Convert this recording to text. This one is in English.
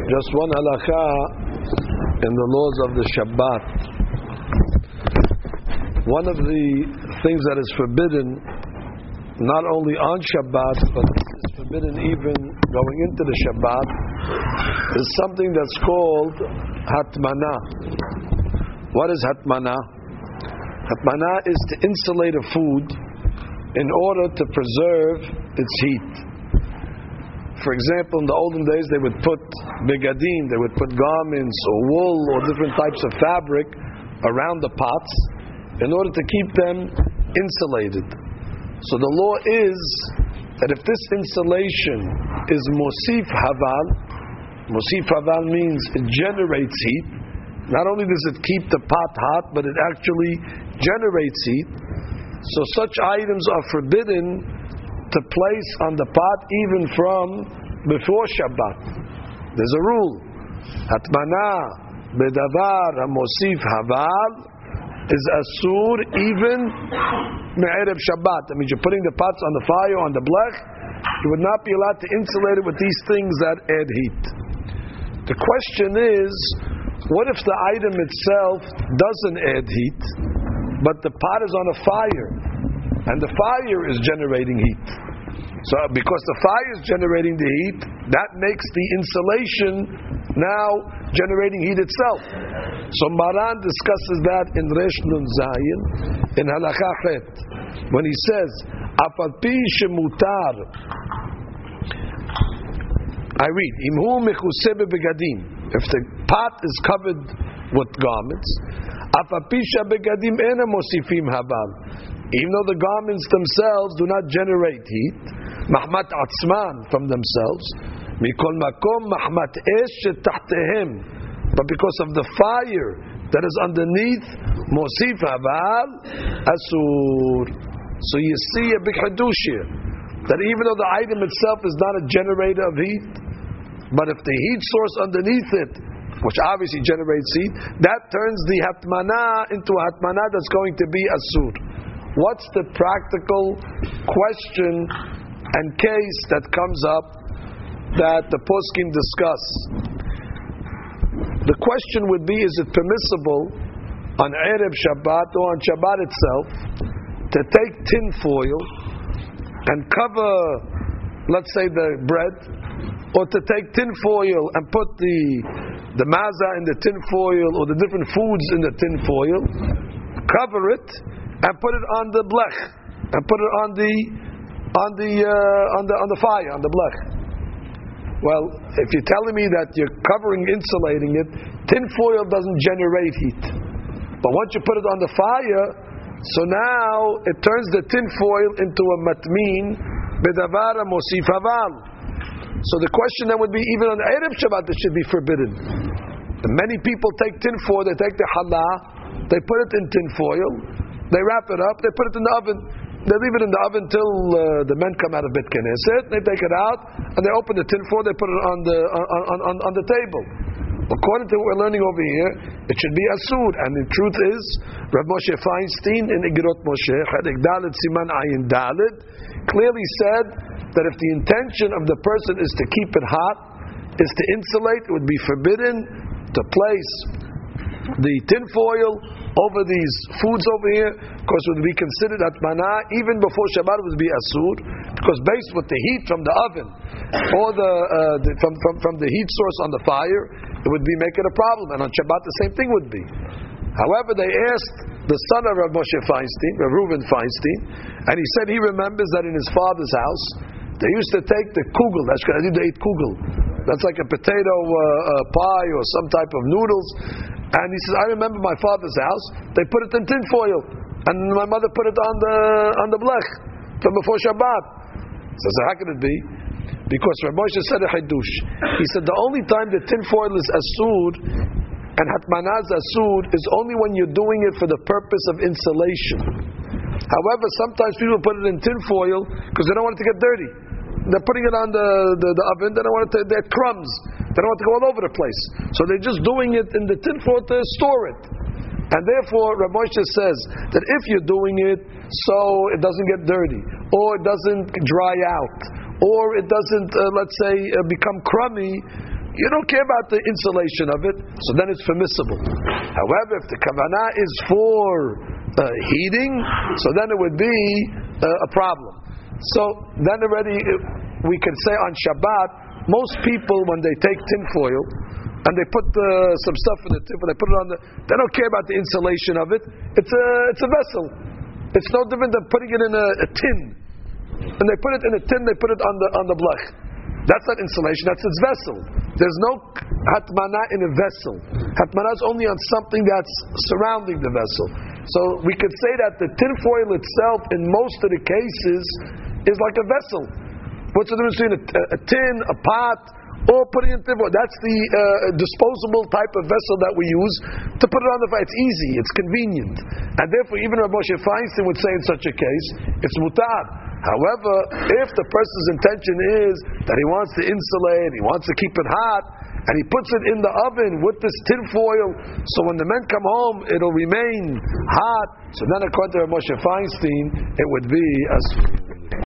Just one halakha in the laws of the Shabbat. One of the things that is forbidden, not only on Shabbat, but is forbidden even going into the Shabbat, is something that's called hatmana. What is hatmana? Hatmana is to insulate a food in order to preserve its heat. For example, in the olden days, they would put begadim, they would put garments or wool or different types of fabric around the pots in order to keep them insulated. So the law is that if this insulation is mosif haval means it generates heat. Not only does it keep the pot hot, but it actually generates heat. So such items are forbidden to place on the pot even from before Shabbat. There's a rule. Hatmana bedavar hamosif haval is asur even me'erev Shabbat. That means you're putting the pots on the fire, on the blech. You would not be allowed to insulate it with these things that add heat. The question is, what if the item itself doesn't add heat, but the pot is on a fire, and the fire is generating heat? So because the fire is generating the heat, that makes the insulation now generating heat itself. So Maran discusses that in Resh Nun Zayin, in Halakha Chet, when he says, Afal pi shemutar, I read, Imhu mechuseh begadim, if the pot is covered with garments, Afal pi shebegadim ena mosifim haval, even though the garments themselves do not generate heat, mahmat atzman from themselves, mikol makom mahmat esh shetahtehem, but because of the fire that is underneath, mosif haval asur. So you see a big hadush here, that even though the item itself is not a generator of heat, but if the heat source underneath it, which obviously generates heat, that turns the hatmana into a hatmana that's going to be asur. What's the practical question and case that comes up that the poskim discuss? The question would be, is it permissible on Erev Shabbat or on Shabbat itself to take tin foil and cover, let's say, the bread, or to take tin foil and put the maza in the tin foil or the different foods in the tin foil, cover it and put it on the blech, and put it on the fire, on the blech. Well, if you're telling me that you're covering, insulating it, tin foil doesn't generate heat. But once you put it on the fire, so now it turns the tin foil into a matmin bedavara mosif haval. So the question then would be, even on the Erev Shabbat, it should be forbidden. And many people take tin foil, they take the challah, they put it in tin foil, they wrap it up, they put it in the oven. They leave it in the oven till the men come out of Beit Knesset. They take it out and they open the tin foil. They put it on the table. According to what we're learning over here, it should be asur. And the truth is, Rav Moshe Feinstein in Igirot Moshe Chelik Dalet Siman Ayin Dalet clearly said that if the intention of the person is to keep it hot, is to insulate, it would be forbidden to place the tin foil over these foods over here, because it would be considered hatmana. Even before Shabbat it would be asur, because based with the heat from the oven or from the heat source on the fire, it would be making a problem. And on Shabbat the same thing would be. However, they asked the son of Rav Moshe Feinstein, Rav Reuven Feinstein, and he said he remembers that in his father's house they used to take the kugel. They ate kugel. That's like a potato pie or some type of noodles. And he says, I remember my father's house, they put it in tin foil, and my mother put it on the blech from before Shabbat. So how can it be? Because Rav Moshe said a hadush. He said the only time the tin foil is asur and hatmanaz asur is only when you're doing it for the purpose of insulation. However, sometimes people put it in tin foil because they don't want it to get dirty. They're putting it on the oven, they don't want it to, they're crumbs. They don't want it to go all over the place. So they're just doing it in the tin foil to store it. And therefore, Rav Moshe says that if you're doing it so it doesn't get dirty, or it doesn't dry out, or it doesn't, let's say, become crummy, you don't care about the insulation of it, so then it's permissible. However, if the kavanah is for heating, so then it would be a problem. So then already we can say on Shabbat, most people when they take tinfoil and they put some stuff in the tinfoil, they put it on they don't care about the insulation of it. It's a vessel. It's no different than putting it in a tin. And they put it in a tin, they put it on the blech. That's not insulation, that's its vessel. There's no hatmana in a vessel. Hatmana is only on something that's surrounding the vessel. So we could say that the tinfoil itself, in most of the cases, is like a vessel. What's the difference between a tin, a pot, or putting in tinfoil? That's the disposable type of vessel that we use to put it on the fire. It's easy, it's convenient. And therefore, even Rav Moshe Feinstein would say in such a case, it's mutar. However, if the person's intention is that he wants to insulate, he wants to keep it hot, and he puts it in the oven with this tinfoil, so when the men come home, it'll remain hot. So then, according to Rav Moshe Feinstein, it would be asur.